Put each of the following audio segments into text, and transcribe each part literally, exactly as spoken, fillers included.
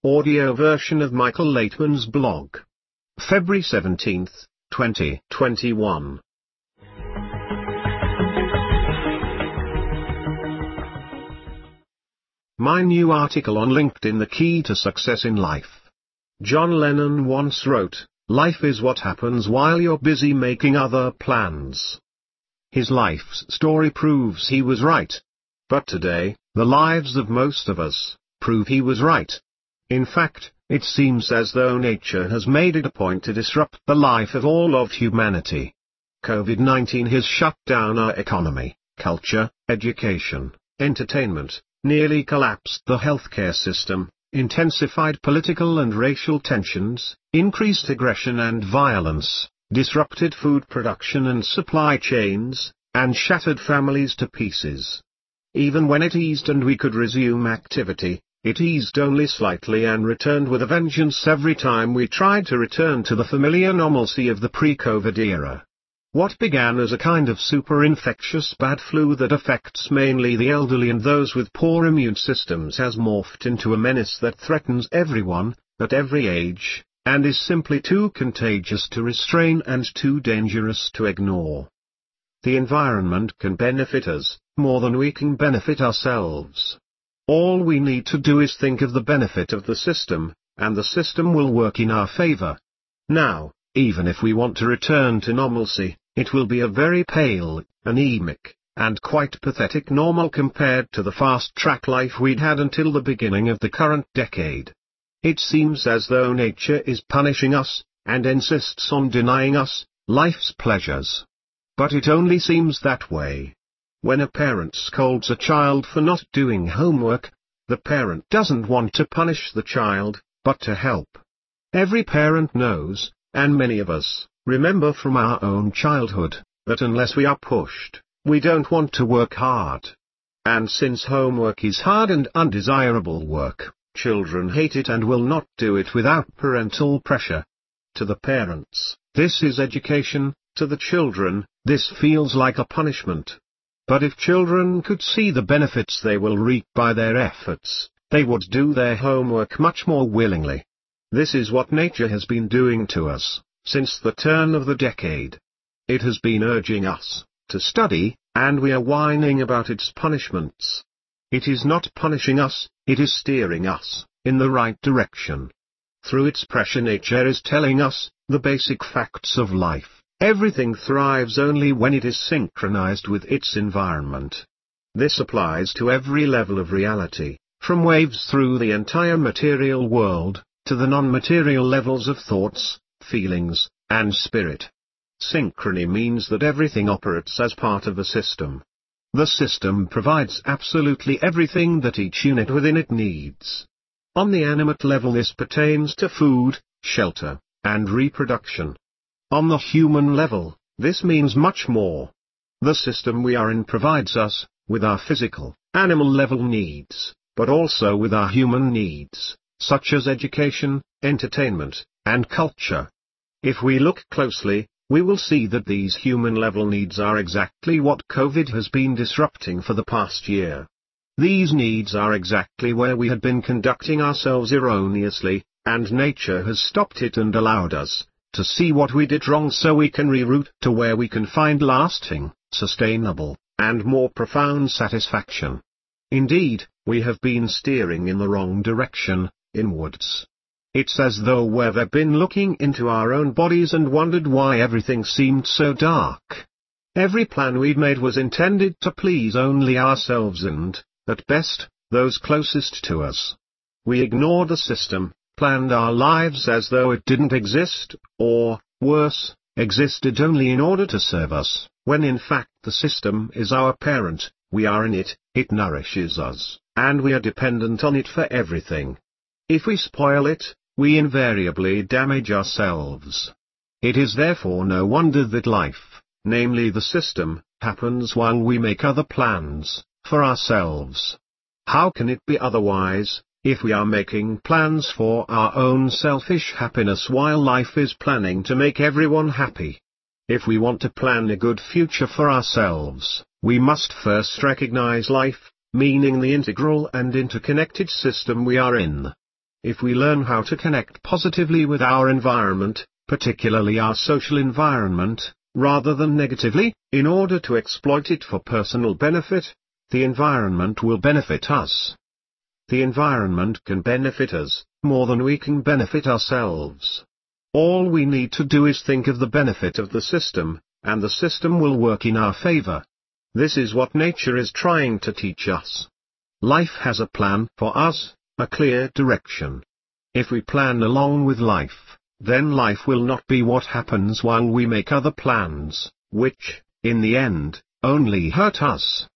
audio version of Michael Laitman's blog. February seventeenth, twenty twenty-one. My new article on LinkedIn: The Key to Success in Life. John Lennon once wrote, "Life is what happens while you're busy making other plans." His life's story proves he was right. But today, the lives of most of us prove he was right. In fact, it seems as though nature has made it a point to disrupt the life of all of humanity. COVID nineteen has shut down our economy, culture, education, entertainment, nearly collapsed the healthcare system, intensified political and racial tensions, increased aggression and violence, disrupted food production and supply chains, and shattered families to pieces. Even when it eased and we could resume activity, it eased only slightly and returned with a vengeance every time we tried to return to the familiar normalcy of the pre-COVID era. What began as a kind of super-infectious bad flu that affects mainly the elderly and those with poor immune systems has morphed into a menace that threatens everyone, at every age, and is simply too contagious to restrain and too dangerous to ignore. The environment can benefit us, more than we can benefit ourselves. All we need to do is think of the benefit of the system, and the system will work in our favor. Now, even if we want to return to normalcy, it will be a very pale, anemic, and quite pathetic normal compared to the fast-track life we'd had until the beginning of the current decade. It seems as though nature is punishing us, and insists on denying us life's pleasures. But it only seems that way. When a parent scolds a child for not doing homework, the parent doesn't want to punish the child, but to help. Every parent knows, and many of us remember from our own childhood, that unless we are pushed, we don't want to work hard. And since homework is hard and undesirable work, children hate it and will not do it without parental pressure. To the parents, this is education; to the children, this feels like a punishment. But if children could see the benefits they will reap by their efforts, they would do their homework much more willingly. This is what nature has been doing to us since the turn of the decade. It has been urging us to study, and we are whining about its punishments. It is not punishing us, it is steering us in the right direction. Through its pressure, nature is telling us the basic facts of life. Everything thrives only when it is synchronized with its environment. This applies to every level of reality, from waves through the entire material world, to the non-material levels of thoughts, feelings, and spirit. Synchrony means that everything operates as part of a system. The system provides absolutely everything that each unit within it needs. On the animate level, this pertains to food, shelter, and reproduction. On the human level, this means much more. The system we are in provides us with our physical, animal-level needs, but also with our human needs, such as education, entertainment, and culture. If we look closely, we will see that these human-level needs are exactly what COVID has been disrupting for the past year. These needs are exactly where we had been conducting ourselves erroneously, and nature has stopped it and allowed us to see what we did wrong so we can reroute to where we can find lasting, sustainable, and more profound satisfaction. Indeed, we have been steering in the wrong direction, inwards. It's as though we've been looking into our own bodies and wondered why everything seemed so dark. Every plan we'd made was intended to please only ourselves and, at best, those closest to us. We ignored the system, planned our lives as though it didn't exist, or, worse, existed only in order to serve us, when in fact the system is our parent, we are in it, it nourishes us, and we are dependent on it for everything. If we spoil it, we invariably damage ourselves. It is therefore no wonder that life, namely the system, happens while we make other plans for ourselves. How can it be otherwise, if we are making plans for our own selfish happiness while life is planning to make everyone happy? If we want to plan a good future for ourselves, we must first recognize life, meaning the integral and interconnected system we are in. If we learn how to connect positively with our environment, particularly our social environment, rather than negatively, in order to exploit it for personal benefit, the environment will benefit us. The environment can benefit us, more than we can benefit ourselves. All we need to do is think of the benefit of the system, and the system will work in our favor. This is what nature is trying to teach us. Life has a plan for us, a clear direction. If we plan along with life, then life will not be what happens while we make other plans, which, in the end, only hurt us.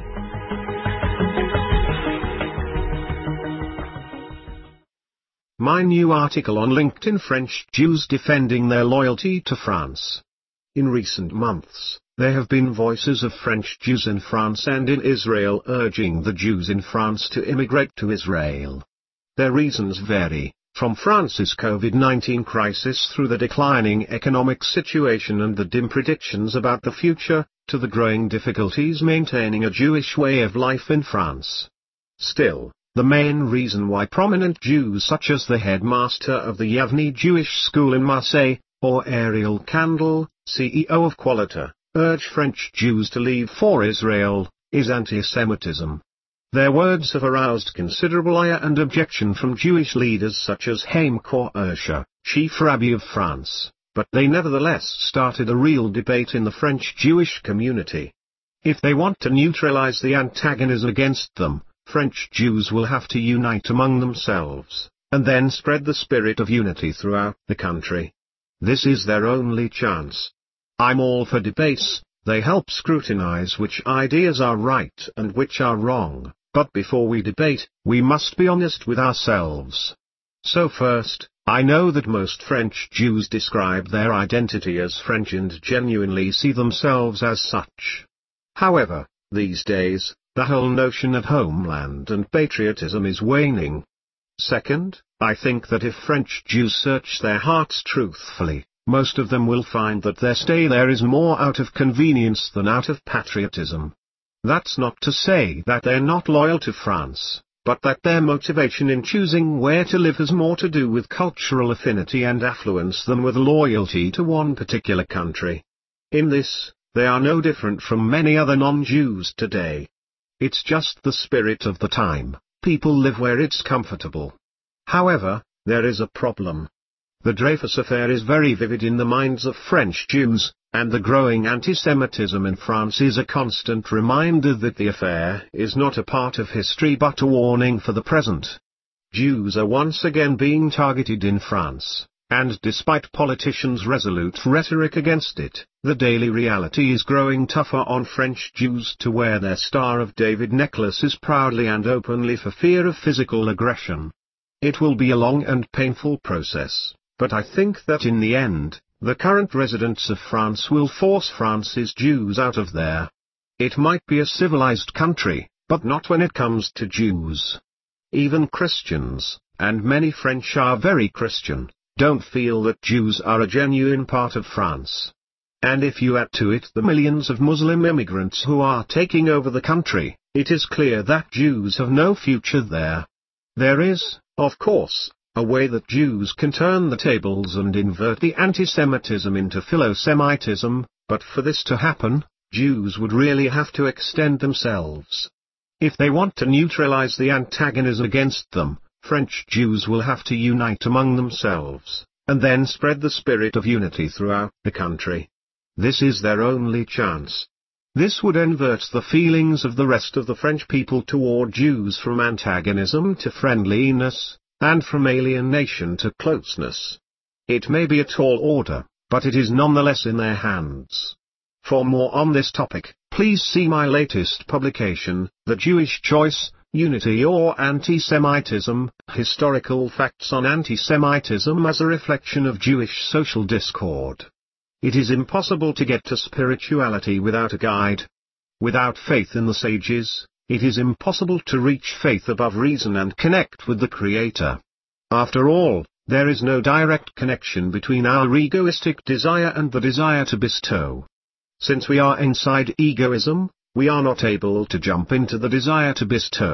My new article on LinkedIn: French Jews defending their loyalty to France. In recent months, there have been voices of French Jews in France and in Israel urging the Jews in France to immigrate to Israel. Their reasons vary, from France's COVID nineteen crisis through the declining economic situation and the dim predictions about the future, to the growing difficulties maintaining a Jewish way of life in France. Still, the main reason why prominent Jews such as the headmaster of the Yavne Jewish School in Marseille, or Ariel Kandel, C E O of Qualita, urge French Jews to leave for Israel, is anti-Semitism. Their words have aroused considerable ire and objection from Jewish leaders such as Haim Korsha, chief rabbi of France, but they nevertheless started a real debate in the French Jewish community. If they want to neutralize the antagonism against them, French Jews will have to unite among themselves, and then spread the spirit of unity throughout the country. This is their only chance. I'm all for debates, they help scrutinize which ideas are right and which are wrong, but before we debate, we must be honest with ourselves. So first, I know that most French Jews describe their identity as French and genuinely see themselves as such. However, these days, the whole notion of homeland and patriotism is waning. Second, I think that if French Jews search their hearts truthfully, most of them will find that their stay there is more out of convenience than out of patriotism. That's not to say that they're not loyal to France, but that their motivation in choosing where to live has more to do with cultural affinity and affluence than with loyalty to one particular country. In this, they are no different from many other non-Jews today. It's just the spirit of the time, people live where it's comfortable. However, there is a problem. The Dreyfus affair is very vivid in the minds of French Jews, and the growing anti-Semitism in France is a constant reminder that the affair is not a part of history but a warning for the present. Jews are once again being targeted in France, and despite politicians' resolute rhetoric against it, the daily reality is growing tougher on French Jews to wear their Star of David necklaces proudly and openly for fear of physical aggression. It will be a long and painful process, but I think that in the end, the current residents of France will force France's Jews out of there. It might be a civilized country, but not when it comes to Jews. Even Christians, and many French are very Christian, don't feel that Jews are a genuine part of France. And if you add to it the millions of Muslim immigrants who are taking over the country, it is clear that Jews have no future there. There is, of course, a way that Jews can turn the tables and invert the anti-Semitism into philo-Semitism, but for this to happen, Jews would really have to extend themselves. If they want to neutralize the antagonism against them, French Jews will have to unite among themselves, and then spread the spirit of unity throughout the country. This is their only chance. This would invert the feelings of the rest of the French people toward Jews from antagonism to friendliness, and from alienation to closeness. It may be a tall order, but it is nonetheless in their hands. For more on this topic, please see my latest publication, The Jewish Choice, Unity or Anti-Semitism, Historical Facts on Anti-Semitism as a Reflection of Jewish Social Discord. It is impossible to get to spirituality without a guide. Without faith in the sages, it is impossible to reach faith above reason and connect with the Creator. After all, there is no direct connection between our egoistic desire and the desire to bestow. Since we are inside egoism, we are not able to jump into the desire to bestow.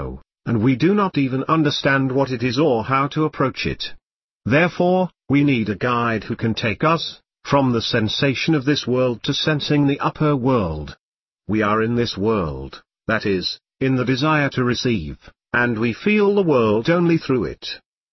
and we do not even understand what it is or how to approach it. Therefore, we need a guide who can take us from the sensation of this world to sensing the upper world. We are in this world, that is, in the desire to receive, and we feel the world only through it.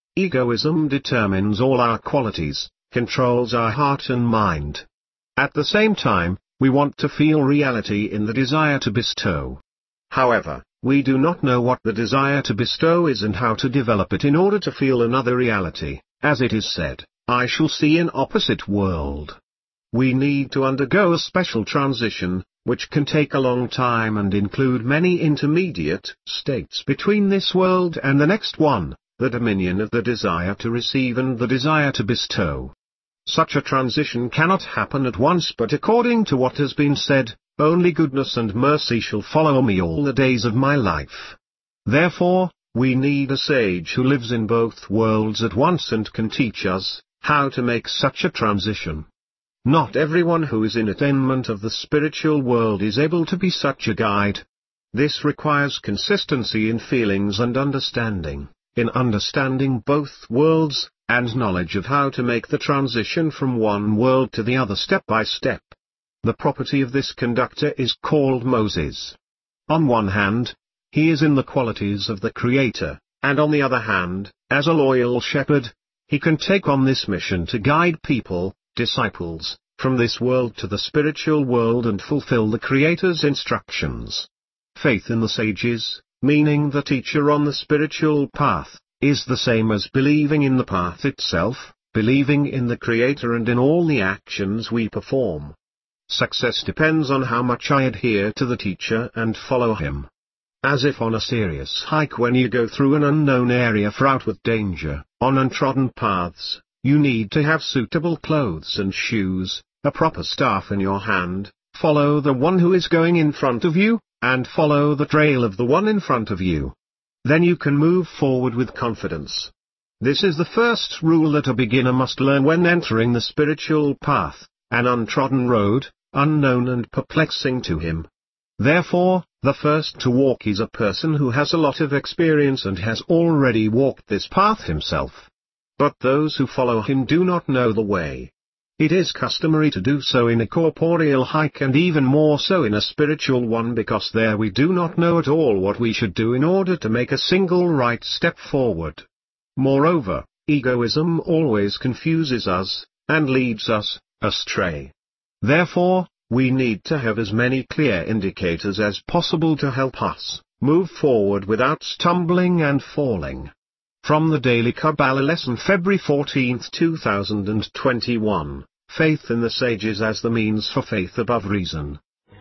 Egoism determines all our qualities, controls our heart and mind. At the same time, we want to feel reality in the desire to bestow. However, we do not know what the desire to bestow is and how to develop it in order to feel another reality, as it is said, I shall see an opposite world. We need to undergo a special transition, which can take a long time and include many intermediate states between this world and the next one, the dominion of the desire to receive and the desire to bestow. Such a transition cannot happen at once, but according to what has been said, only goodness and mercy shall follow me all the days of my life. Therefore, we need a sage who lives in both worlds at once and can teach us how to make such a transition. Not everyone who is in attainment of the spiritual world is able to be such a guide. This requires consistency in feelings and understanding, in understanding both worlds, and knowledge of how to make the transition from one world to the other step by step. The property of this conductor is called Moses. On one hand, he is in the qualities of the Creator, and on the other hand, as a loyal shepherd, he can take on this mission to guide people, disciples, from this world to the spiritual world and fulfill the Creator's instructions. Faith in the sages, meaning the teacher on the spiritual path, is the same as believing in the path itself, believing in the Creator and in all the actions we perform. Success depends on how much I adhere to the teacher and follow him. As if on a serious hike, when you go through an unknown area fraught with danger, on untrodden paths, you need to have suitable clothes and shoes, a proper staff in your hand, follow the one who is going in front of you, and follow the trail of the one in front of you. Then you can move forward with confidence. This is the first rule that a beginner must learn when entering the spiritual path, an untrodden road, unknown and perplexing to him. Therefore, the first to walk is a person who has a lot of experience and has already walked this path himself. But those who follow him do not know the way. It is customary to do so in a corporeal hike, and even more so in a spiritual one, because there we do not know at all what we should do in order to make a single right step forward. Moreover, egoism always confuses us, and leads us astray. Therefore, we need to have as many clear indicators as possible to help us move forward without stumbling and falling. From the Daily Kabbalah Lesson, February fourteenth, two thousand twenty-one, Faith in the Sages as the Means for Faith Above Reason.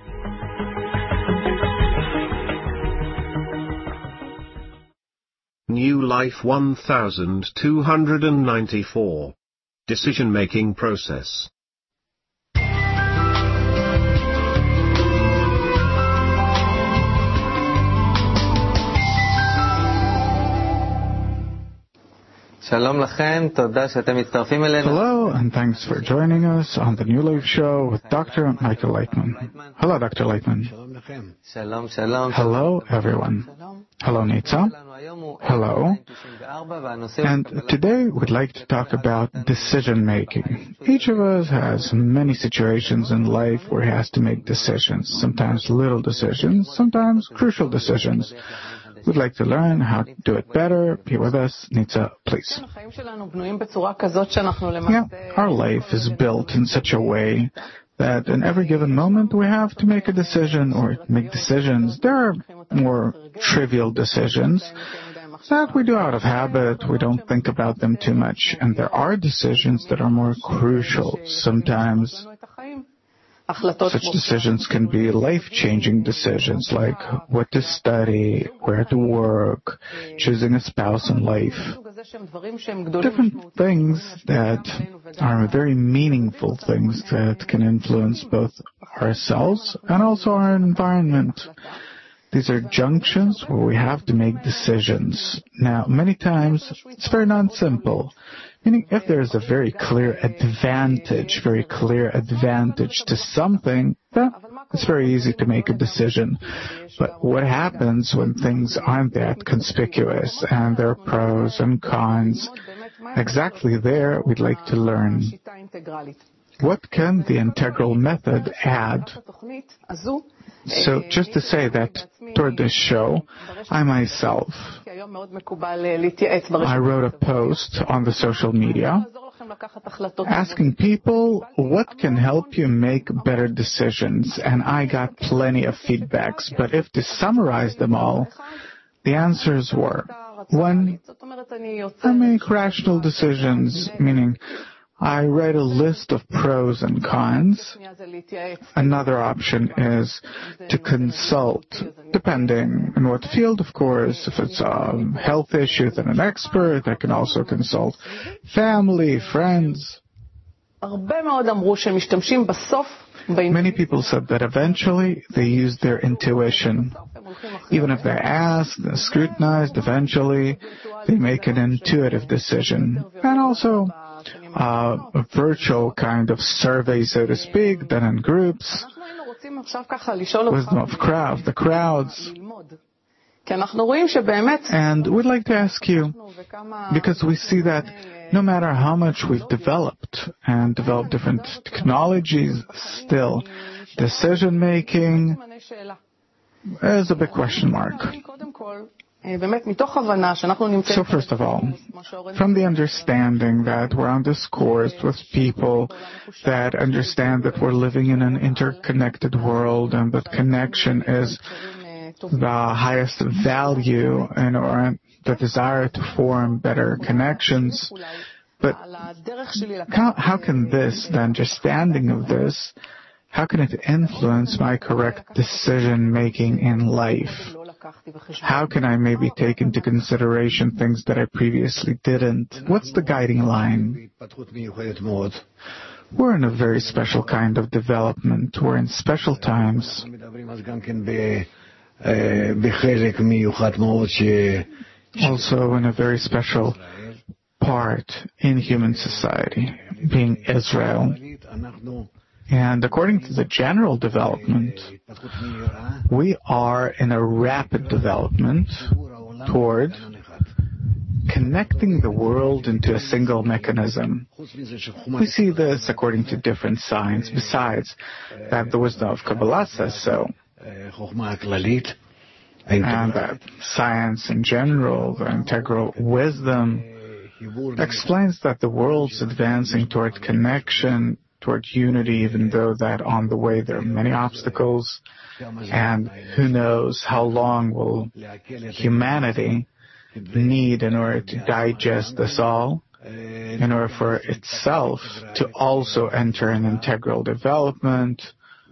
New Life one thousand two hundred ninety-four. Decision-making process. Hello, and thanks for joining us on the New Life Show with Doctor Michael Leitman. Hello, Doctor Leitman. Hello, everyone. Hello, Nitza. Hello. And today we'd like to talk about decision-making. Each of us has many situations in life where he has to make decisions, sometimes little decisions, sometimes crucial decisions. We'd like to learn how to do it better. Be with us, Nitza, please. Yeah, our life is built in such a way that in every given moment we have to make a decision or make decisions. There are more trivial decisions that we do out of habit. We don't think about them too much. And there are decisions that are more crucial. Sometimes such decisions can be life-changing decisions, like what to study, where to work, choosing a spouse in life. Different things that are very meaningful things that can influence both ourselves and also our environment. These are junctions where we have to make decisions. Now, many times, it's very non-simple. Meaning, if there is a very clear advantage, very clear advantage to something, then it's very easy to make a decision. But what happens when things aren't that conspicuous and there are pros and cons? Exactly there, we'd like to learn. What can the integral method add? So just to say that toward this show, I myself, I wrote a post on the social media asking people what can help you make better decisions, and I got plenty of feedbacks. But if to summarize them all, the answers were, one, I make rational decisions, meaning I write a list of pros and cons. Another option is to consult, depending on what field, of course. If it's a health issue, then an expert. I can also consult family, friends. Many people said that eventually they use their intuition. Even if they're asked, they're scrutinized, eventually they make an intuitive decision. And also, Uh, a virtual kind of survey, so to speak, done in groups, wisdom of crowd, the crowds. And we'd like to ask you, because we see that no matter how much we've developed and developed different technologies, still decision-making is a big question mark. So first of all, from the understanding that we're on this course with people that understand that we're living in an interconnected world and that connection is the highest value and or the desire to form better connections, but how, how can this, the understanding of this, how can it influence my correct decision-making in life? How can I maybe take into consideration things that I previously didn't? What's the guiding line? We're in a very special kind of development. We're in special times. Also in a very special part in human society, being Israel. And according to the general development, we are in a rapid development toward connecting the world into a single mechanism. We see this according to different science, besides that the wisdom of Kabbalah says so. And that science in general, the integral wisdom, explains that the world's advancing toward connection, toward unity, even though that on the way there are many obstacles, and who knows how long will humanity need in order to digest this all, in order for itself to also enter an integral development,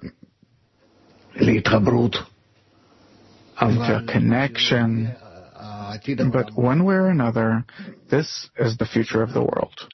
into a connection. But one way or another, this is the future of the world.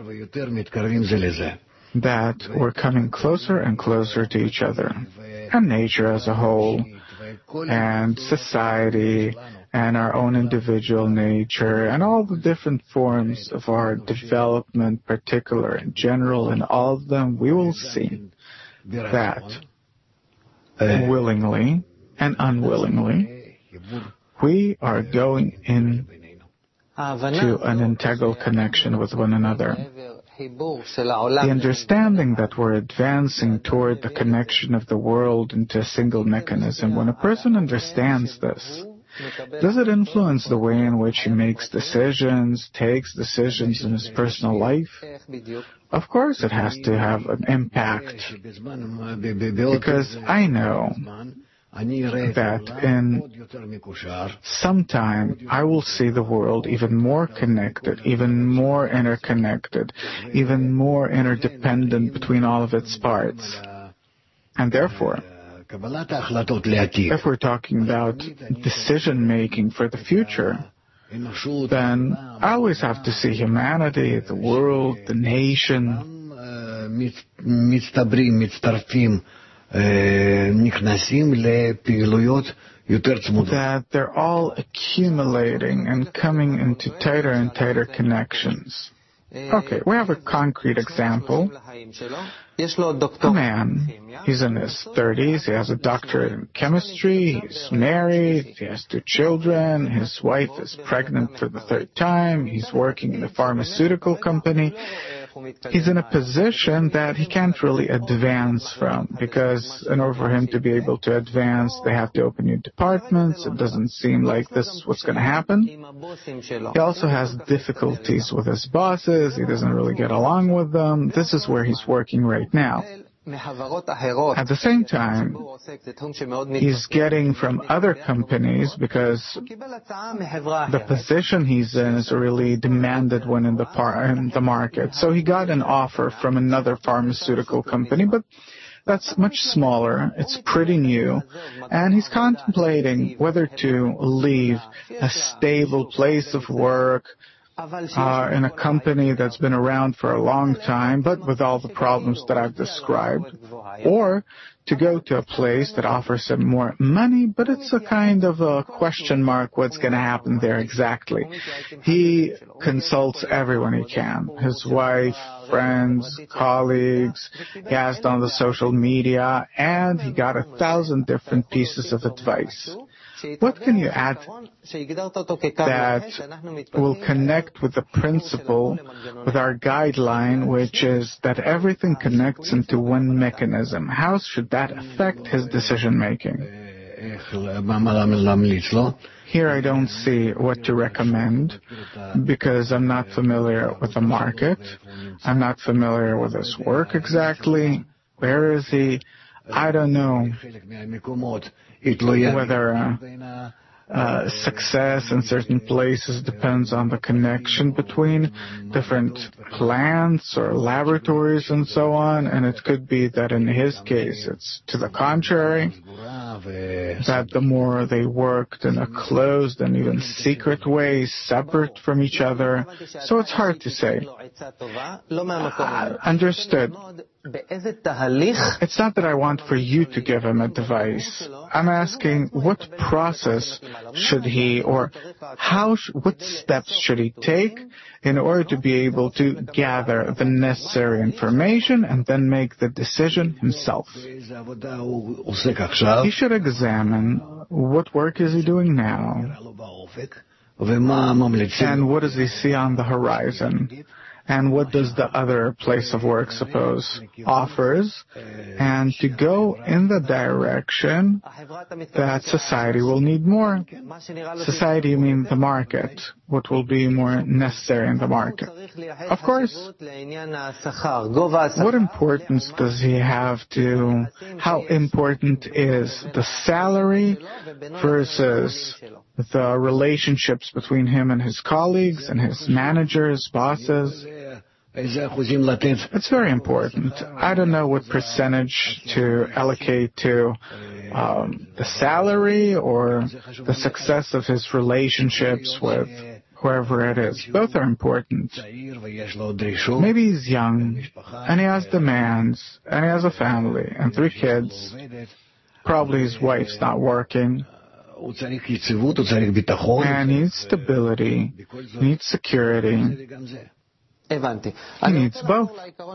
That we're coming closer and closer to each other, and nature as a whole, and society, and our own individual nature, and all the different forms of our development, particular and general, and all of them, we will see that willingly and unwillingly, we are going in to an integral connection with one another. The understanding that we're advancing toward the connection of the world into a single mechanism, when a person understands this, does it influence the way in which he makes decisions, takes decisions in his personal life? Of course it has to have an impact, because I know that in some time I will see the world even more connected, even more interconnected, even more interdependent between all of its parts. And therefore, if we're talking about decision-making for the future, then I always have to see humanity, the world, the nation, that they're all accumulating and coming into tighter and tighter connections. Okay, we have a concrete example. A man, he's in his thirties, he has a doctorate in chemistry, he's married, he has two children, his wife is pregnant for the third time, he's working in a pharmaceutical company. He's in a position that he can't really advance from, because in order for him to be able to advance, they have to open new departments. It doesn't seem like this is what's going to happen. He also has difficulties with his bosses. He doesn't really get along with them. This is where he's working right now. At the same time, he's getting from other companies because the position he's in is a really demanded one in the, par- in the market. So he got an offer from another pharmaceutical company, but that's much smaller. It's pretty new. And he's contemplating whether to leave a stable place of work, Uh, in a company that's been around for a long time, but with all the problems that I've described, or to go to a place that offers him more money, but it's a kind of a question mark what's going to happen there exactly. He consults everyone he can, his wife, friends, colleagues, he asked on the social media, and he got a thousand different pieces of advice. What can you add that will connect with the principle, with our guideline, which is that everything connects into one mechanism? How should that affect his decision-making? Here I don't see what to recommend, because I'm not familiar with the market. I'm not familiar with his work exactly. Where is he? I don't know whether uh, uh, success in certain places depends on the connection between different plants or laboratories and so on, and it could be that in his case it's to the contrary, that the more they worked in a closed and even secret way, separate from each other, so it's hard to say. Uh, understood. It's not that I want for you to give him advice. I'm asking what process should he, or how, sh- what steps should he take in order to be able to gather the necessary information and then make the decision himself. He should examine what work is he doing now, and what does he see on the horizon, and what does the other place of work, suppose, offers, and to go in the direction that society will need more. Society, you mean the market, what will be more necessary in the market. Of course, what importance does he have to, how important is the salary versus the relationships between him and his colleagues and his managers, bosses? It's very important. I don't know what percentage to allocate to um, the salary or the success of his relationships with whoever it is. Both are important. Maybe he's young, and he has demands, and he has a family, and three kids. Probably his wife's not working. And he needs stability, he needs security. He needs both.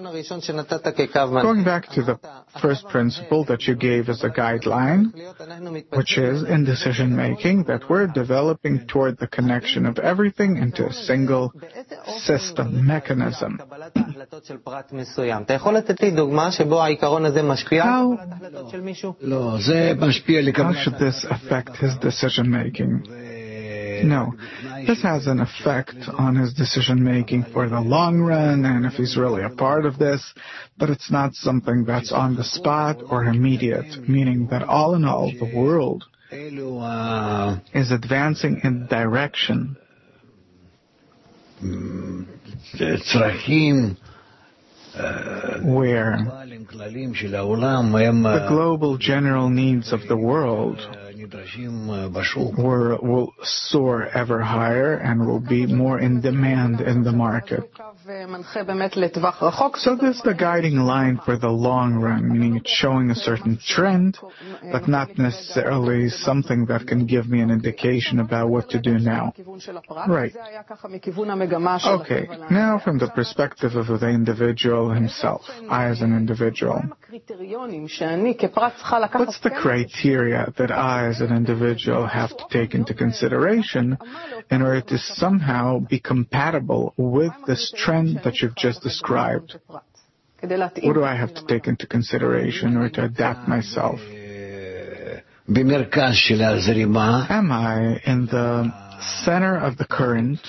Going back to the first principle that you gave as a guideline, which is in decision-making, that we're developing toward the connection of everything into a single system, mechanism. How, how should this affect his decision-making? No, this has an effect on his decision-making for the long run, and if he's really a part of this, but it's not something that's on the spot or immediate, meaning that all in all, the world is advancing in direction where the global general needs of the world were, will soar ever higher and will be more in demand in the market. So this is the guiding line for the long run, meaning it's showing a certain trend, but not necessarily something that can give me an indication about what to do now. Right. Okay, now from the perspective of the individual himself, I as an individual. What's the criteria that I as an individual have to take into consideration in order to somehow be compatible with this trend that you've just described? What do I have to take into consideration in order to adapt myself? Am I in the center of the current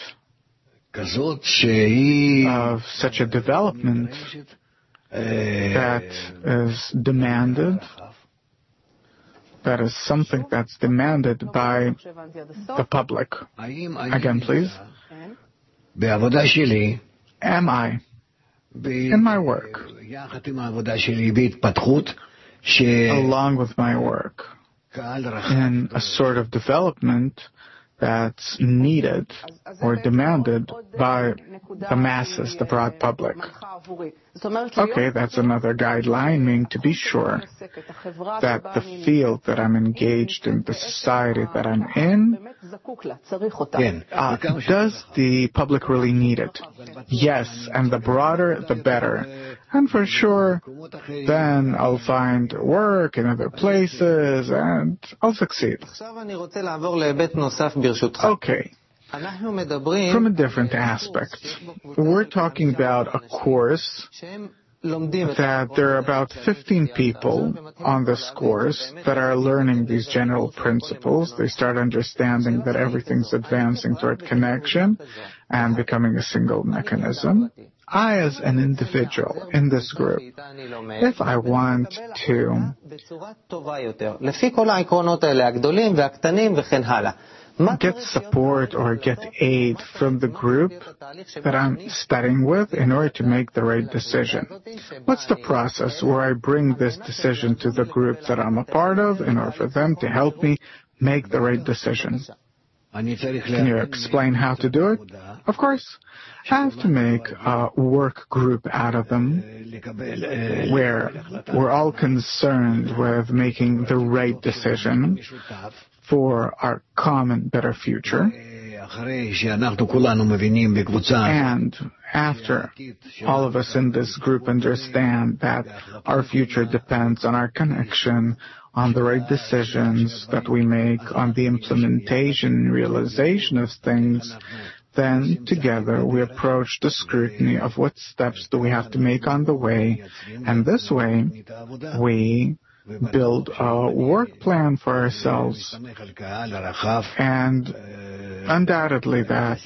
of such a development that is demanded, that is something that's demanded by the public? Again, please. Am I in my work, along with my work, in a sort of development that's needed or demanded by the masses, the broad public? Okay, that's another guideline, meaning to be sure that the field that I'm engaged in, the society that I'm in, uh, does the public really need it? Yes, and the broader, the better. And for sure, then I'll find work in other places and I'll succeed. Okay. From a different aspect, we're talking about a course that there are about fifteen people on this course that are learning these general principles. They start understanding that everything's advancing toward connection and becoming a single mechanism. I, as an individual in this group, if I want to get support or get aid from the group that I'm studying with in order to make the right decision, what's the process where I bring this decision to the group that I'm a part of in order for them to help me make the right decision? Can you explain how to do it? Of course. I have to make a work group out of them where we're all concerned with making the right decision for our common better future. And after all of us in this group understand that our future depends on our connection, on the right decisions that we make, on the implementation and realization of things, then together we approach the scrutiny of what steps do we have to make on the way, and this way we build a work plan for ourselves. And undoubtedly that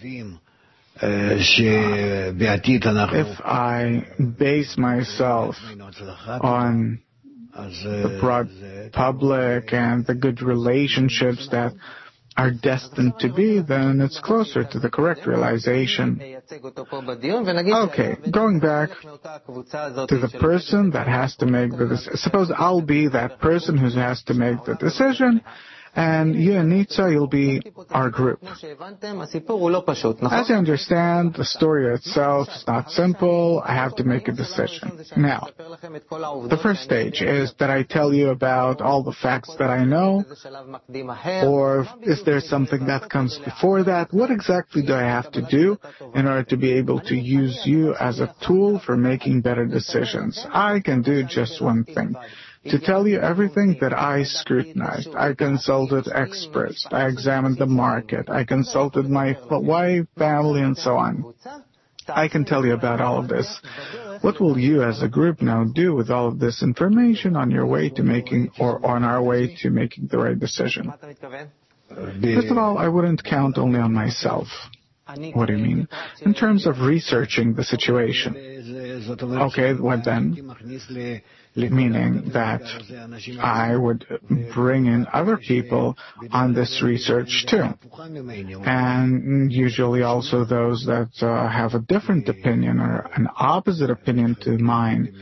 if I base myself on the broad public and the good relationships that are destined to be, then it's closer to the correct realization. Okay, going back to the person that has to make the decision. Suppose I'll be that person who has to make the decision, and you and Nitza, you'll be our group. As you understand, the story itself is not simple. I have to make a decision. Now, the first stage is that I tell you about all the facts that I know, or is there something that comes before that? What exactly do I have to do in order to be able to use you as a tool for making better decisions? I can do just one thing. To tell you everything that I scrutinized. I consulted experts. I examined the market. I consulted my wife, family, and so on. I can tell you about all of this. What will you as a group now do with all of this information on your way to making, or on our way to making the right decision? First of all, I wouldn't count only on myself. What do you mean? In terms of researching the situation. Okay, what then? Meaning that I would bring in other people on this research too. And usually also those that uh, have a different opinion or an opposite opinion to mine.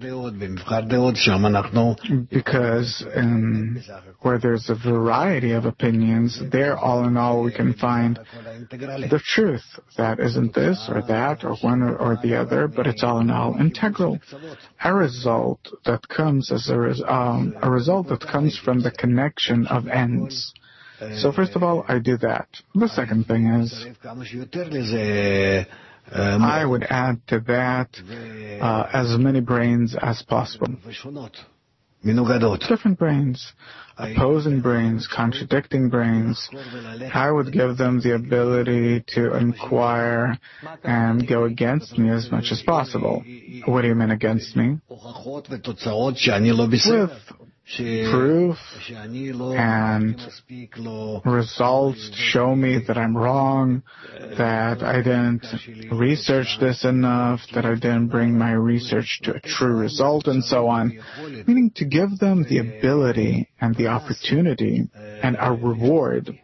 Because um, where there's a variety of opinions, there all in all we can find the truth. That isn't this or that or one or, or the other, but it's all in all integral. A result that comes as a, res- um, a result that comes from the connection of ends. So first of all, I do that. The second thing is, I would add to that uh, as many brains as possible. Different brains, opposing brains, contradicting brains. I would give them the ability to inquire and go against me as much as possible. What do you mean against me? With proof and results to show me that I'm wrong, that I didn't research this enough, that I didn't bring my research to a true result, and so on. Meaning to give them the ability and the opportunity and a reward.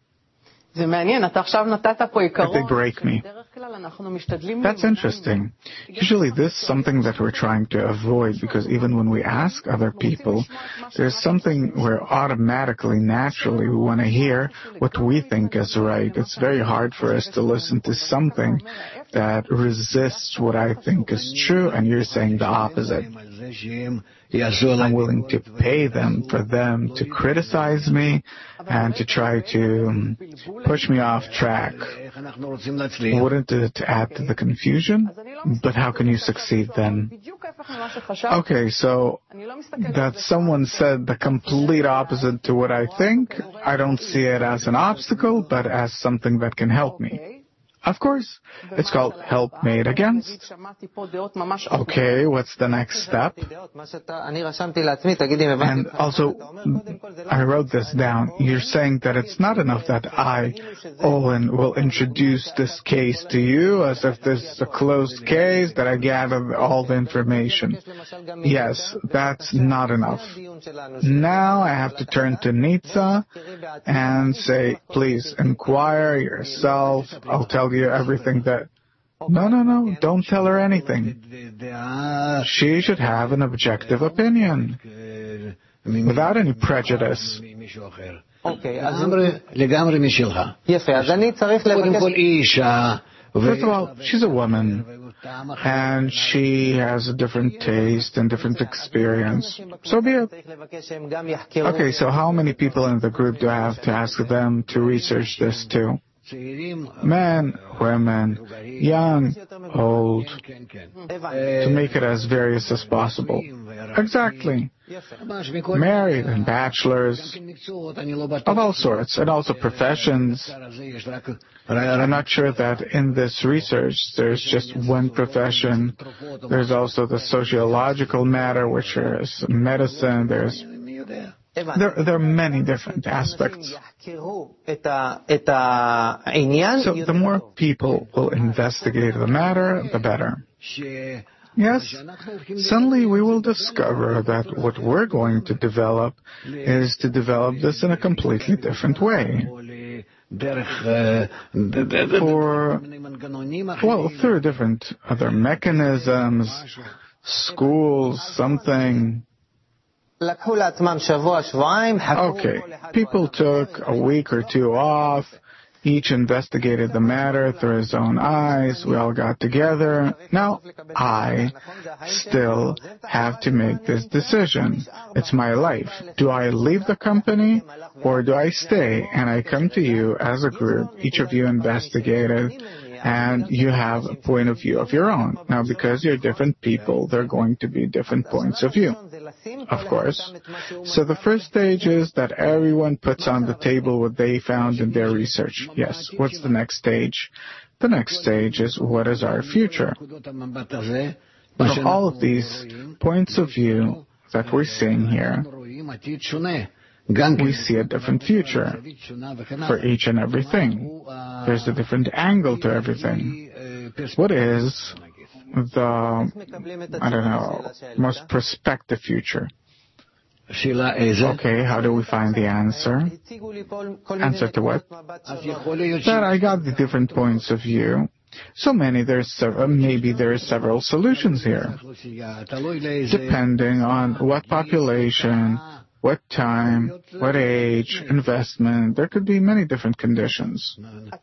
If they break me. That's interesting. Usually this is something that we're trying to avoid, because even when we ask other people, there's something where automatically, naturally, we want to hear what we think is right. It's very hard for us to listen to something that resists what I think is true, and you're saying the opposite. I'm willing to pay them for them to criticize me and to try to push me off track. Wouldn't it add to the confusion? But how can you succeed then? Okay, so that someone said the complete opposite to what I think, I don't see it as an obstacle, but as something that can help me. Of course, it's called help made against. Okay, what's the next step? And also, I wrote this down. You're saying that it's not enough that I, Owen, will introduce this case to you as if this is a closed case, that I gather all the information. Yes, that's not enough. Now I have to turn to Nitza and say, please inquire yourself. I'll tell you everything that... No, no, no, don't tell her anything. She should have an objective opinion, without any prejudice. Okay, First of all, she's a woman, and she has a different taste and different experience. So be it. Okay, so how many people in the group do I have to ask them to research this too? Men, women, young, old, to make it as various as possible. Exactly. Married and bachelors of all sorts, and also professions. I'm not sure that in this research there's just one profession. There's also the sociological matter, which is medicine. There's There, there are many different aspects. So the more people will investigate the matter, the better. Yes, suddenly we will discover that what we're going to develop is to develop this in a completely different way. For, well, through different other mechanisms, schools, something... Okay, people took a week or two off, each investigated the matter through his own eyes, we all got together. Now, I still have to make this decision. It's my life. Do I leave the company or do I stay? And I come to you as a group, each of you investigated, and you have a point of view of your own. Now, because you're different people, there are going to be different points of view, of course. So the first stage is that everyone puts on the table what they found in their research. Yes, what's the next stage? The next stage is, what is our future? From all of these points of view that we're seeing here, we see a different future for each and everything. There's a different angle to everything. What is the, I don't know, most prospective future? Okay, how do we find the answer? Answer to what? That I got the different points of view. So many, there's several, maybe there are several solutions here, depending on what population, what time, what age, investment. There could be many different conditions.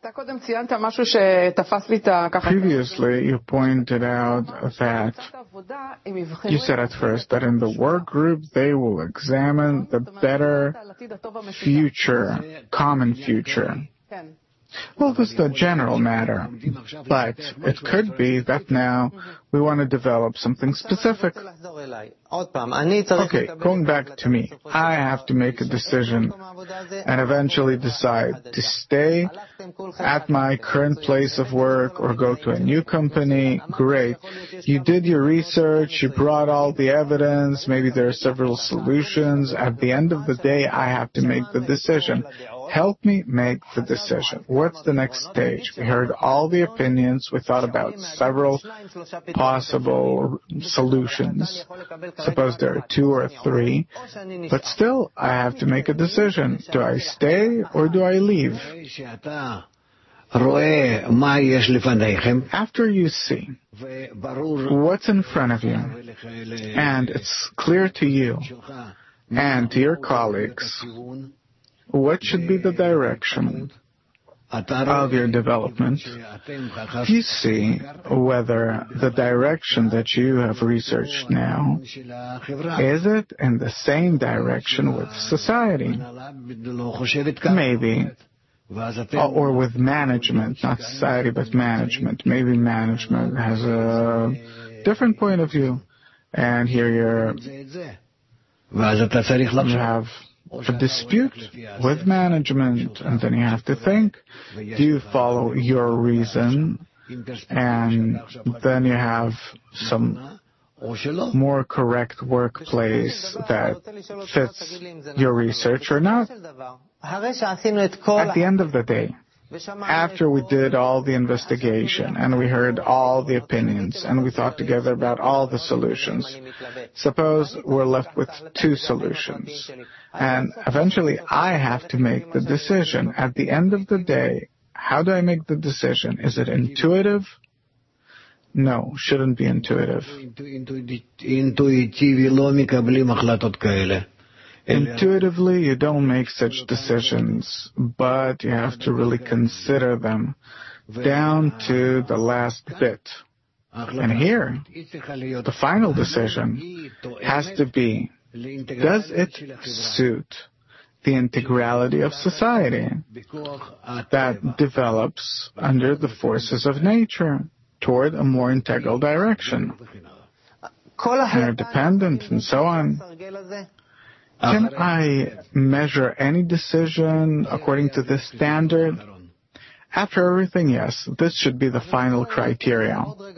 Previously, you pointed out that you said at first that in the work group they will examine the better future, common future. Well, this is the general matter, but it could be that now we want to develop something specific. Okay, going back to me, I have to make a decision and eventually decide to stay at my current place of work or go to a new company. Great. You did your research, you brought all the evidence, maybe there are several solutions. At the end of the day, I have to make the decision. Help me make the decision. What's the next stage? We heard all the opinions. We thought about several possible solutions. Suppose there are two or three, but still I have to make a decision. Do I stay or do I leave? After you see what's in front of you, and it's clear to you and to your colleagues, what should be the direction of your development? You see whether the direction that you have researched now, is it in the same direction with society? Maybe. Or with management, not society, but management. Maybe management has a different point of view. And here you're, you have a dispute with management, and then you have to think, do you follow your reason? And then you have some more correct workplace that fits your research or not. At the end of the day, after we did all the investigation and we heard all the opinions and we thought together about all the solutions, suppose we're left with two solutions. And eventually I have to make the decision. At the end of the day, how do I make the decision? Is it intuitive? No, shouldn't be intuitive. Intuitively, you don't make such decisions, but you have to really consider them down to the last bit. And here, the final decision has to be, does it suit the integrality of society that develops under the forces of nature toward a more integral direction, interdependent, and so on? Can I measure any decision according to this standard? After everything, yes, this should be the final criteria.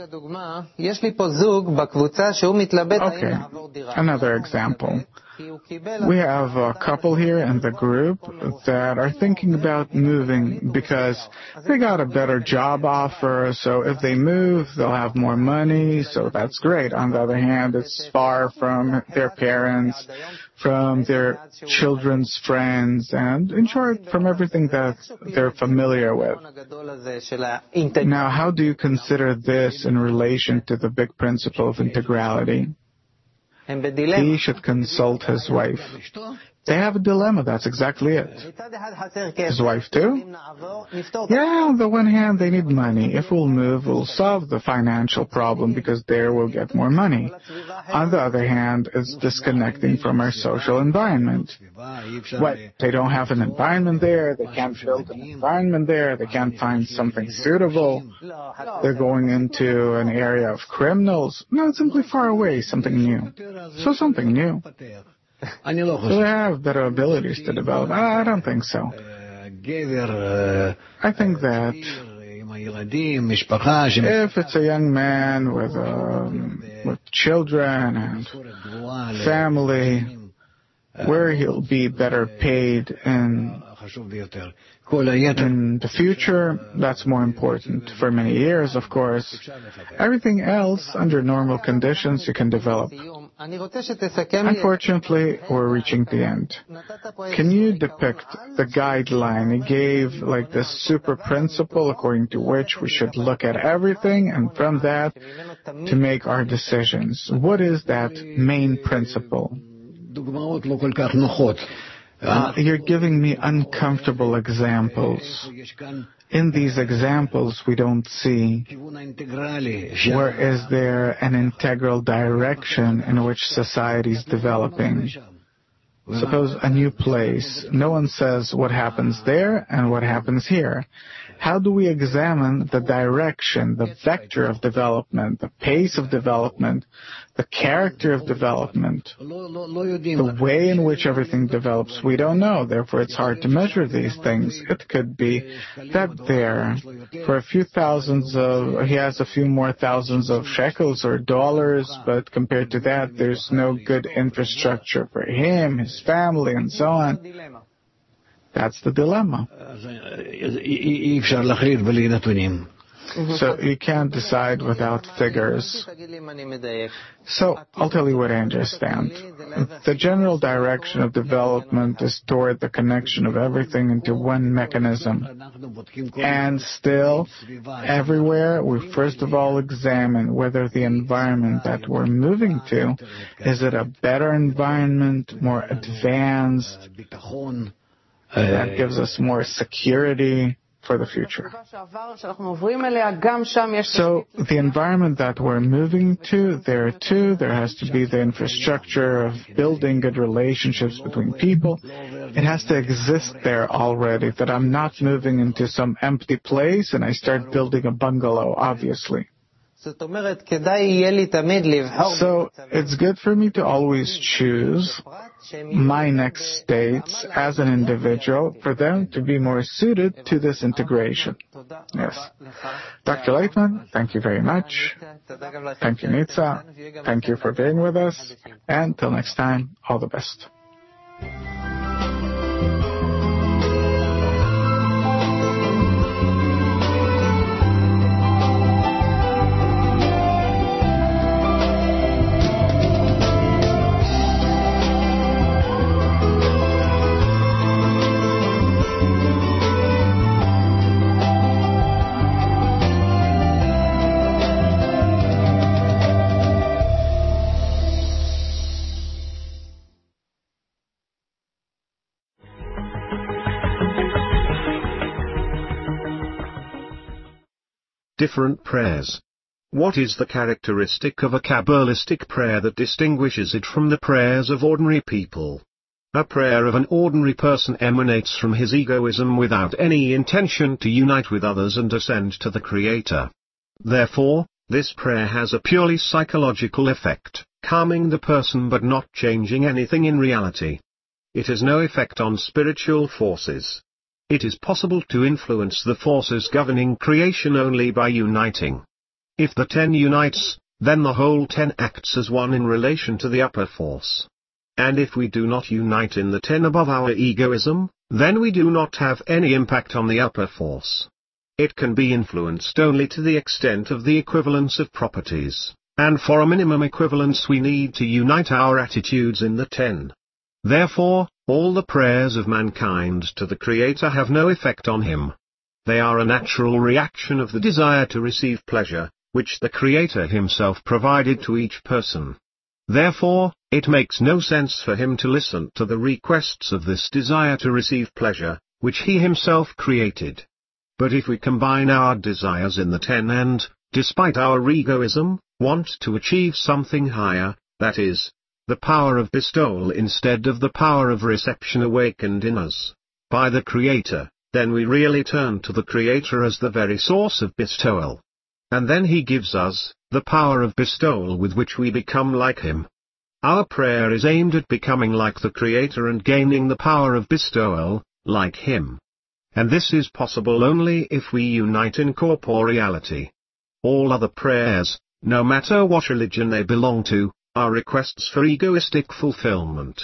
Okay, another example. We have a couple here in the group that are thinking about moving because they got a better job offer, so if they move, they'll have more money, so that's great. On the other hand, it's far from their parents, from their children's friends, and in short, from everything that they're familiar with. Now, how do you consider this in relation to the big principle of integrality? He should consult his wife. They have a dilemma, that's exactly it. His wife too? Yeah, on the one hand, they need money. If we'll move, we'll solve the financial problem because there we'll get more money. On the other hand, it's disconnecting from our social environment. What? They don't have an environment there, they can't build an environment there, they can't find something suitable. They're going into an area of criminals. No, it's simply far away, something new. So something new. Do they have better abilities to develop? I don't think so. I think that if it's a young man with, um, with children and family, where he'll be better paid in, in the future. That's more important. For many years, of course. Everything else, under normal conditions, you can develop. Unfortunately, we're reaching the end. Can you depict the guideline he gave, like the super principle according to which we should look at everything and from that to make our decisions? What is that main principle? Uh, you're giving me uncomfortable examples. In these examples, we don't see where is there an integral direction in which society is developing. Suppose a new place. No one says what happens there and what happens here. How do we examine the direction, the vector of development, the pace of development, the character of development, the way in which everything develops? We don't know. Therefore, it's hard to measure these things. It could be that there, for a few thousands of, he has a few more thousands of shekels or dollars, but compared to that, there's no good infrastructure for him, his family, and so on. That's the dilemma. So you can't decide without figures. So I'll tell you what I understand. The general direction of development is toward the connection of everything into one mechanism. And still, everywhere, we first of all examine whether the environment that we're moving to, is it a better environment, more advanced, that gives us more security for the future. So the environment that we're moving to, there too, there has to be the infrastructure of building good relationships between people. It has to exist there already, that I'm not moving into some empty place and I start building a bungalow, obviously. So it's good for me to always choose my next states as an individual for them to be more suited to this integration. Yes. Doctor Leitman, thank you very much. Thank you, Nitza. Thank you for being with us. And till next time, all the best. Different prayers. What is the characteristic of a Kabbalistic prayer that distinguishes it from the prayers of ordinary people? A prayer of an ordinary person emanates from his egoism without any intention to unite with others and ascend to the Creator. Therefore, this prayer has a purely psychological effect, calming the person but not changing anything in reality. It has no effect on spiritual forces. It is possible to influence the forces governing creation only by uniting. If the ten unites, then the whole ten acts as one in relation to the upper force. And if we do not unite in the ten above our egoism, then we do not have any impact on the upper force. It can be influenced only to the extent of the equivalence of properties, and for a minimum equivalence we need to unite our attitudes in the ten. Therefore, all the prayers of mankind to the Creator have no effect on him. They are a natural reaction of the desire to receive pleasure, which the Creator himself provided to each person. Therefore, it makes no sense for him to listen to the requests of this desire to receive pleasure, which he himself created. But if we combine our desires in the ten and, despite our egoism, want to achieve something higher, that is, the power of bestowal instead of the power of reception awakened in us by the Creator, then we really turn to the Creator as the very source of bestowal. And then he gives us the power of bestowal with which we become like him. Our prayer is aimed at becoming like the Creator and gaining the power of bestowal, like him. And this is possible only if we unite in corporeality. All other prayers, no matter what religion they belong to, are requests for egoistic fulfillment.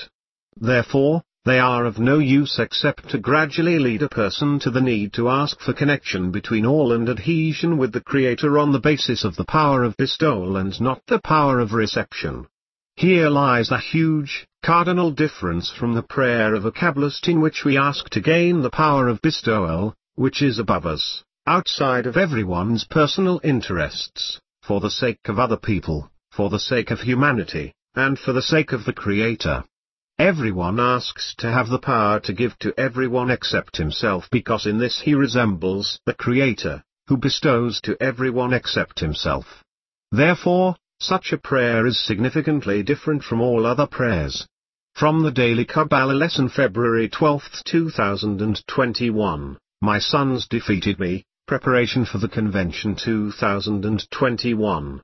Therefore, they are of no use except to gradually lead a person to the need to ask for connection between all and adhesion with the Creator on the basis of the power of bestowal and not the power of reception. Here lies a huge, cardinal difference from the prayer of a Kabbalist in which we ask to gain the power of bestowal, which is above us, outside of everyone's personal interests, for the sake of other people, for the sake of humanity, and for the sake of the Creator. Everyone asks to have the power to give to everyone except himself because in this he resembles the Creator, who bestows to everyone except himself. Therefore, such a prayer is significantly different from all other prayers. From the Daily Kabbalah Lesson February twelfth two thousand twenty-one, My Sons Defeated Me, Preparation for the Convention two thousand twenty-one.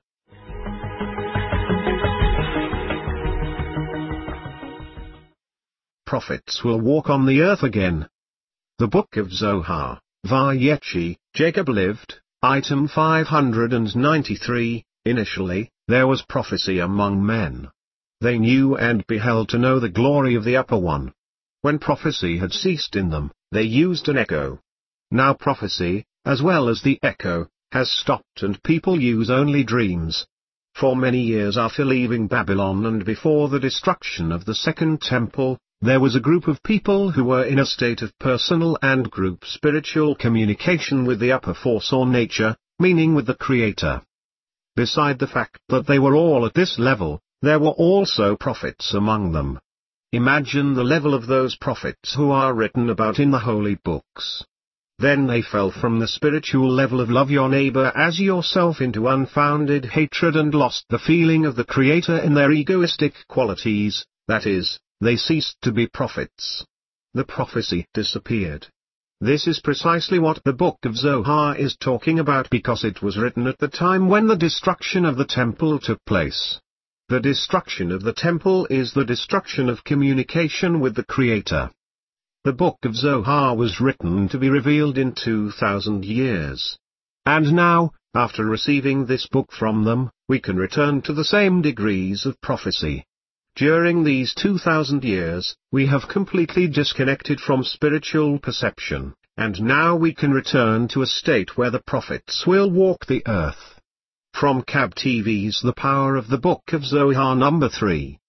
Prophets will walk on the earth again. The Book of Zohar, Vayechi, Jacob lived, item five hundred ninety-three, initially, there was prophecy among men. They knew and beheld to know the glory of the Upper One. When prophecy had ceased in them, they used an echo. Now prophecy, as well as the echo, has stopped and people use only dreams. For many years after leaving Babylon and before the destruction of the Second Temple, there was a group of people who were in a state of personal and group spiritual communication with the upper force or nature, meaning with the Creator. Beside the fact that they were all at this level, there were also prophets among them. Imagine the level of those prophets who are written about in the holy books. Then they fell from the spiritual level of love your neighbor as yourself into unfounded hatred and lost the feeling of the Creator in their egoistic qualities, that is, they ceased to be prophets. The prophecy disappeared. This is precisely what the Book of Zohar is talking about because it was written at the time when the destruction of the temple took place. The destruction of the temple is the destruction of communication with the Creator. The Book of Zohar was written to be revealed in two thousand years. And now, after receiving this book from them, we can return to the same degrees of prophecy. During these two thousand years, we have completely disconnected from spiritual perception, and now we can return to a state where the prophets will walk the earth. From Cab T V's The Power of the Book of Zohar number three.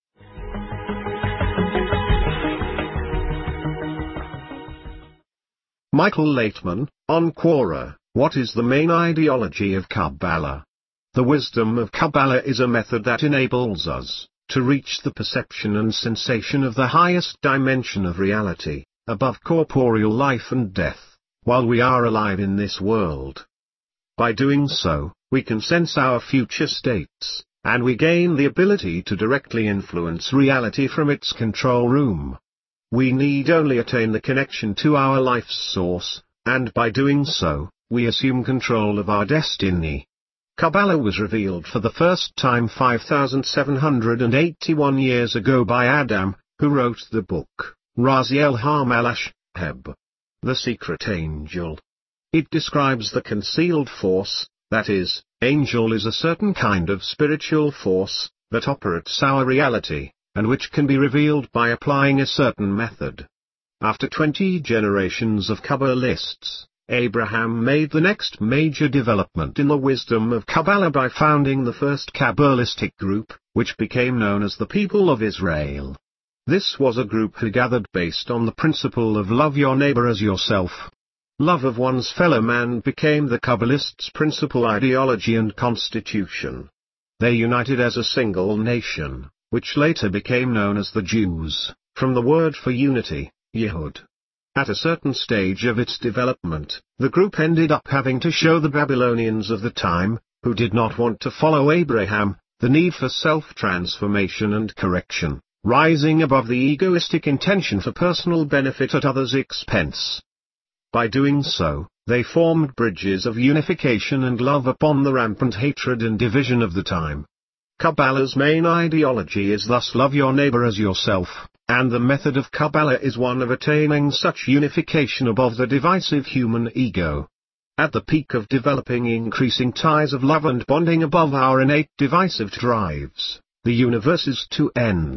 Michael Laitman, on Quora, what is the main ideology of Kabbalah? The wisdom of Kabbalah is a method that enables us to reach the perception and sensation of the highest dimension of reality, above corporeal life and death, while we are alive in this world. By doing so, we can sense our future states, and we gain the ability to directly influence reality from its control room. We need only attain the connection to our life's source, and by doing so, we assume control of our destiny. Kabbalah was revealed for the first time five thousand seven hundred eighty-one years ago by Adam, who wrote the book, Raziel HaMalash, Heb. The Secret Angel. It describes the concealed force, that is, angel is a certain kind of spiritual force, that operates our reality, and which can be revealed by applying a certain method. After twenty generations of Kabbalists, Abraham made the next major development in the wisdom of Kabbalah by founding the first Kabbalistic group, which became known as the People of Israel. This was a group who gathered based on the principle of love your neighbor as yourself. Love of one's fellow man became the Kabbalists' principal ideology and constitution. They united as a single nation, which later became known as the Jews, from the word for unity, Yehud. At a certain stage of its development, the group ended up having to show the Babylonians of the time, who did not want to follow Abraham, the need for self-transformation and correction, rising above the egoistic intention for personal benefit at others' expense. By doing so, they formed bridges of unification and love upon the rampant hatred and division of the time. Kabbalah's main ideology is thus love your neighbor as yourself, and the method of Kabbalah is one of attaining such unification above the divisive human ego. At the peak of developing increasing ties of love and bonding above our innate divisive drives, the universe's two ends,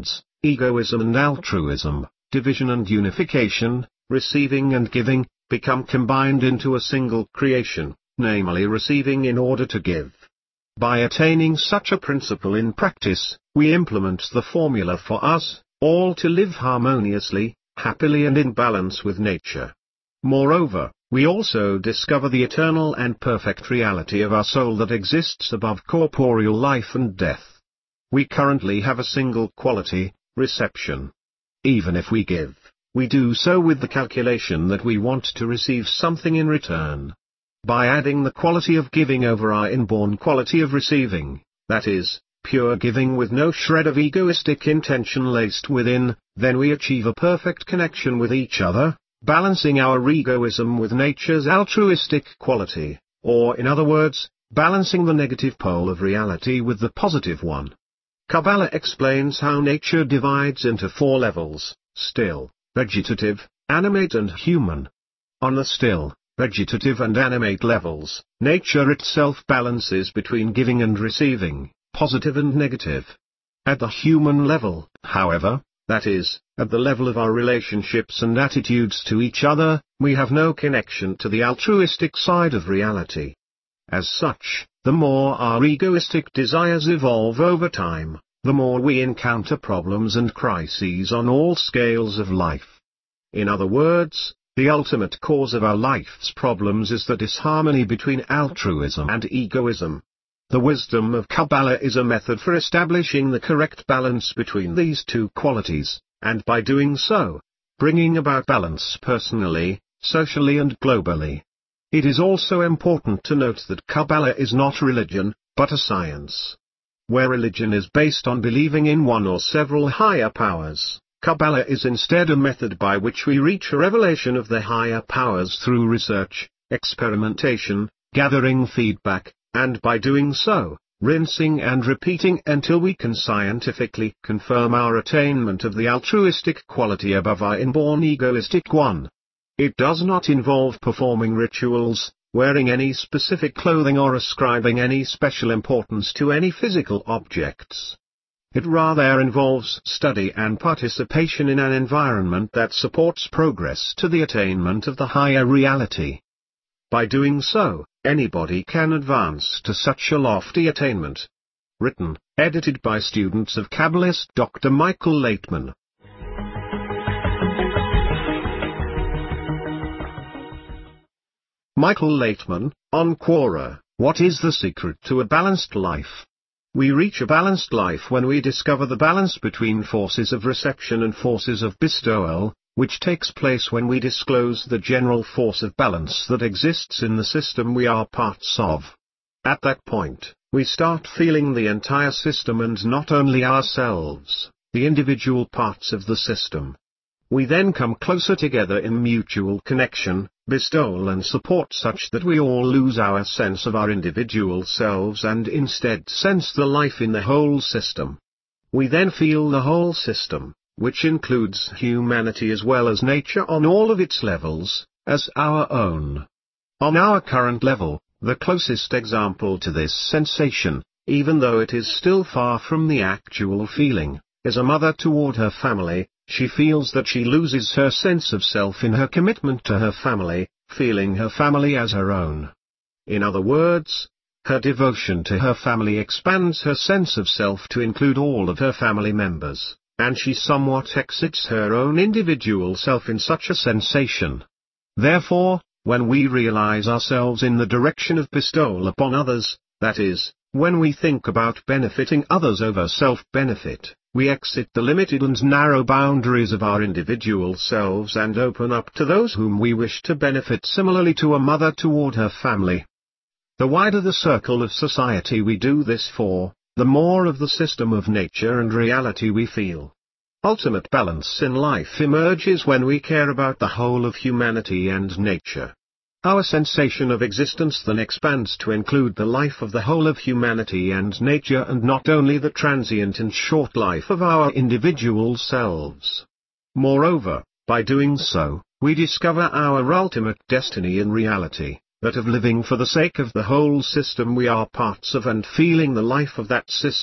egoism and altruism, division and unification, receiving and giving, become combined into a single creation, namely receiving in order to give. By attaining such a principle in practice, we implement the formula for us, all to live harmoniously, happily and in balance with nature. Moreover, we also discover the eternal and perfect reality of our soul that exists above corporeal life and death. We currently have a single quality, reception. Even if we give, we do so with the calculation that we want to receive something in return. By adding the quality of giving over our inborn quality of receiving, that is, pure giving with no shred of egoistic intention laced within, then we achieve a perfect connection with each other, balancing our egoism with nature's altruistic quality, or in other words, balancing the negative pole of reality with the positive one. Kabbalah explains how nature divides into four levels: still, vegetative, animate and human. On the still, vegetative and animate levels, nature itself balances between giving and receiving, positive and negative. At the human level, however, that is, at the level of our relationships and attitudes to each other, we have no connection to the altruistic side of reality. As such, the more our egoistic desires evolve over time, the more we encounter problems and crises on all scales of life. In other words, the ultimate cause of our life's problems is the disharmony between altruism and egoism. The wisdom of Kabbalah is a method for establishing the correct balance between these two qualities, and by doing so, bringing about balance personally, socially and globally. It is also important to note that Kabbalah is not religion, but a science. Where religion is based on believing in one or several higher powers, Kabbalah is instead a method by which we reach a revelation of the higher powers through research, experimentation, gathering feedback, and by doing so, rinsing and repeating until we can scientifically confirm our attainment of the altruistic quality above our inborn egoistic one. It does not involve performing rituals, wearing any specific clothing or ascribing any special importance to any physical objects. It rather involves study and participation in an environment that supports progress to the attainment of the higher reality. By doing so, anybody can advance to such a lofty attainment. Written, edited by students of Kabbalist Doctor Michael Laitman. Michael Laitman, on Quora, what is the secret to a balanced life? We reach a balanced life when we discover the balance between forces of reception and forces of bestowal, which takes place when we disclose the general force of balance that exists in the system we are parts of. At that point, we start feeling the entire system and not only ourselves, the individual parts of the system. We then come closer together in mutual connection, bestowal and support such that we all lose our sense of our individual selves and instead sense the life in the whole system. We then feel the whole system, which includes humanity as well as nature on all of its levels, as our own. On our current level, the closest example to this sensation, even though it is still far from the actual feeling, is a mother toward her family. She feels that she loses her sense of self in her commitment to her family, feeling her family as her own. In other words, her devotion to her family expands her sense of self to include all of her family members, and she somewhat exits her own individual self in such a sensation. Therefore, when we realize ourselves in the direction of bestowal upon others, that is, when we think about benefiting others over self-benefit, we exit the limited and narrow boundaries of our individual selves and open up to those whom we wish to benefit, similarly to a mother toward her family. The wider the circle of society we do this for, the more of the system of nature and reality we feel. Ultimate balance in life emerges when we care about the whole of humanity and nature. Our sensation of existence then expands to include the life of the whole of humanity and nature and not only the transient and short life of our individual selves. Moreover, by doing so, we discover our ultimate destiny in reality, that of living for the sake of the whole system we are parts of and feeling the life of that system,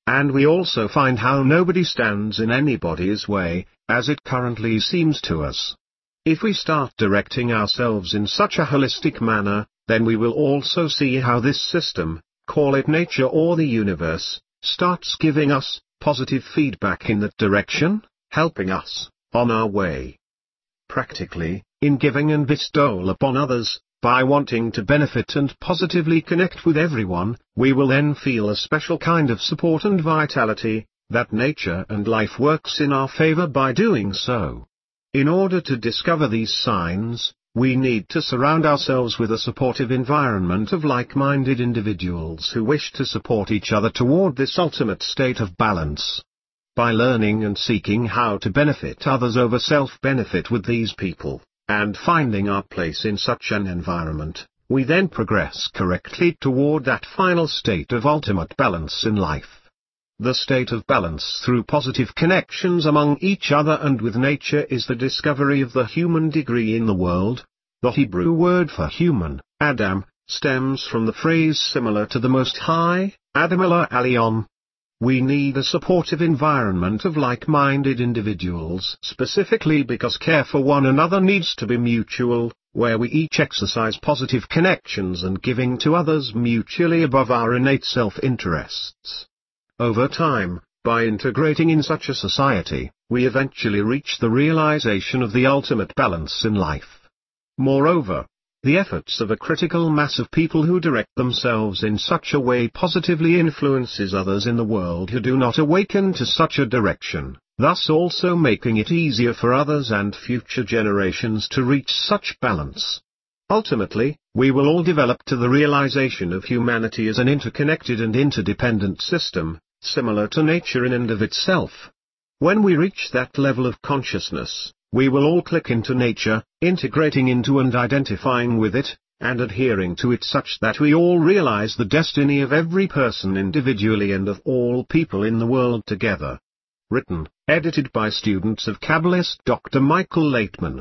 And we also find how nobody stands in anybody's way, as it currently seems to us. If we start directing ourselves in such a holistic manner, then we will also see how this system, call it nature or the universe, starts giving us positive feedback in that direction, helping us on our way. Practically, in giving and bestowal upon others, by wanting to benefit and positively connect with everyone, we will then feel a special kind of support and vitality, that nature and life works in our favor by doing so. In order to discover these signs, we need to surround ourselves with a supportive environment of like-minded individuals who wish to support each other toward this ultimate state of balance. By learning and seeking how to benefit others over self-benefit with these people, and finding our place in such an environment, we then progress correctly toward that final state of ultimate balance in life. The state of balance through positive connections among each other and with nature is the discovery of the human degree in the world. The Hebrew word for human, Adam, stems from the phrase similar to the Most High, Adam Elah Elyon. We need a supportive environment of like-minded individuals specifically because care for one another needs to be mutual, where we each exercise positive connections and giving to others mutually above our innate self-interests. Over time, by integrating in such a society, we eventually reach the realization of the ultimate balance in life. Moreover, the efforts of a critical mass of people who direct themselves in such a way positively influences others in the world who do not awaken to such a direction, thus also making it easier for others and future generations to reach such balance. Ultimately, we will all develop to the realization of humanity as an interconnected and interdependent system, similar to nature in and of itself. When we reach that level of consciousness, we will all click into nature, integrating into and identifying with it, and adhering to it such that we all realize the destiny of every person individually and of all people in the world together. Written, edited by students of Kabbalist Doctor Michael Laitman.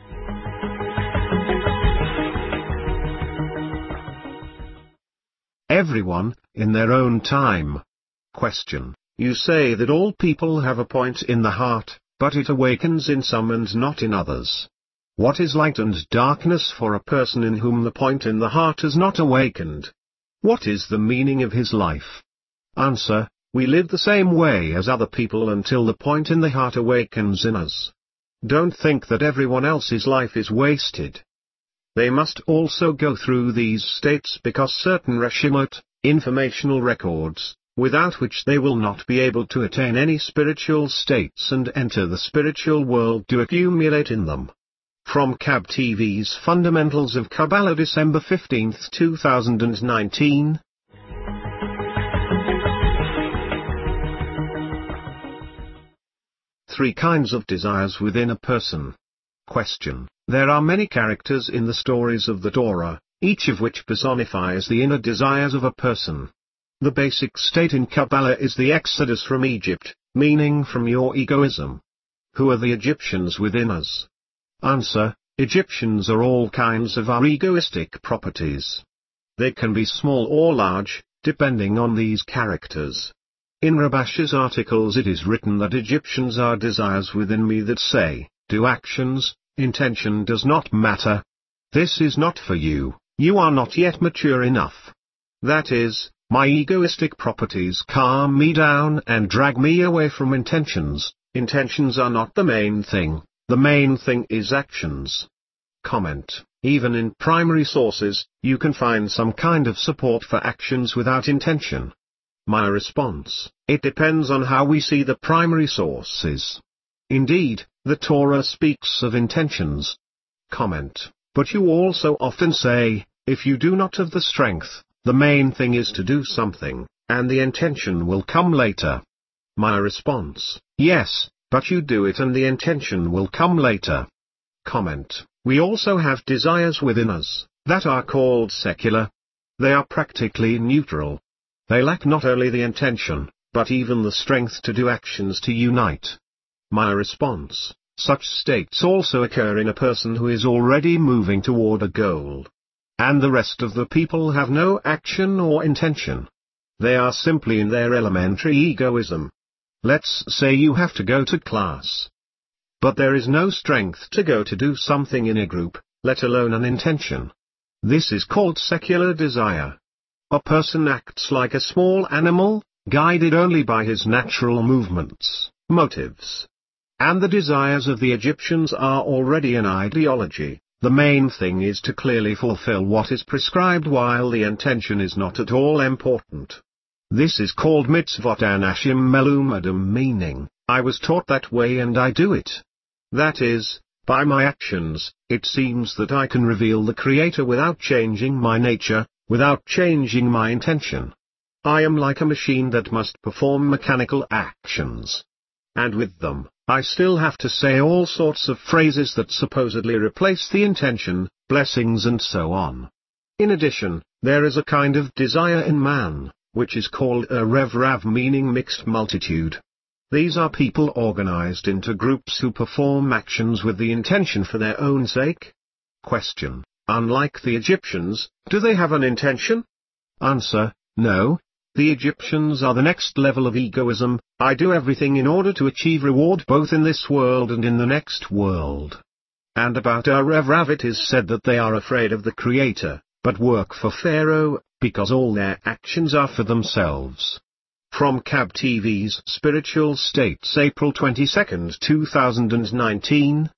Everyone, in their own time. Question: you say that all people have a point in the heart, but it awakens in some and not in others. What is light and darkness for a person in whom the point in the heart has not awakened? What is the meaning of his life? Answer: we live the same way as other people until the point in the heart awakens in us. Don't think that everyone else's life is wasted. They must also go through these states because certain reshimot, informational records, without which they will not be able to attain any spiritual states and enter the spiritual world to accumulate in them. From K A B T V's Fundamentals of Kabbalah, December fifteenth, two thousand nineteen. Three kinds of desires within a person. Question: there are many characters in the stories of the Torah, each of which personifies the inner desires of a person. The basic state in Kabbalah is the exodus from Egypt, meaning from your egoism. Who are the Egyptians within us? Answer: Egyptians are all kinds of our egoistic properties. They can be small or large, depending on these characters. In Rabash's articles it is written that Egyptians are desires within me that say, do actions, intention does not matter. This is not for you, you are not yet mature enough. That is, my egoistic properties calm me down and drag me away from intentions. Intentions are not the main thing, the main thing is actions. Comment: even in primary sources, you can find some kind of support for actions without intention. My response: it depends on how we see the primary sources. Indeed, the Torah speaks of intentions. Comment: but you also often say, if you do not have the strength, the main thing is to do something, and the intention will come later. My response: yes, but you do it and the intention will come later. Comment: we also have desires within us, that are called secular. They are practically neutral. They lack not only the intention, but even the strength to do actions to unite. My response: such states also occur in a person who is already moving toward a goal. And the rest of the people have no action or intention. They are simply in their elementary egoism. Let's say you have to go to class. But there is no strength to go to do something in a group, let alone an intention. This is called secular desire. A person acts like a small animal, guided only by his natural movements, motives. And the desires of the Egyptians are already an ideology. The main thing is to clearly fulfill what is prescribed while the intention is not at all important. This is called mitzvot anashim melumadim, meaning, I was taught that way and I do it. That is, by my actions, it seems that I can reveal the Creator without changing my nature, without changing my intention. I am like a machine that must perform mechanical actions. And with them, I still have to say all sorts of phrases that supposedly replace the intention, blessings and so on. In addition, there is a kind of desire in man, which is called a rev-rav, meaning mixed multitude. These are people organized into groups who perform actions with the intention for their own sake. Question: unlike the Egyptians, do they have an intention? Answer: no. The Egyptians are the next level of egoism. I do everything in order to achieve reward both in this world and in the next world. And about our rev-rav, it is said that they are afraid of the Creator, but work for Pharaoh, because all their actions are for themselves. From C A B T V's Spiritual States, April twenty-second, two thousand nineteen.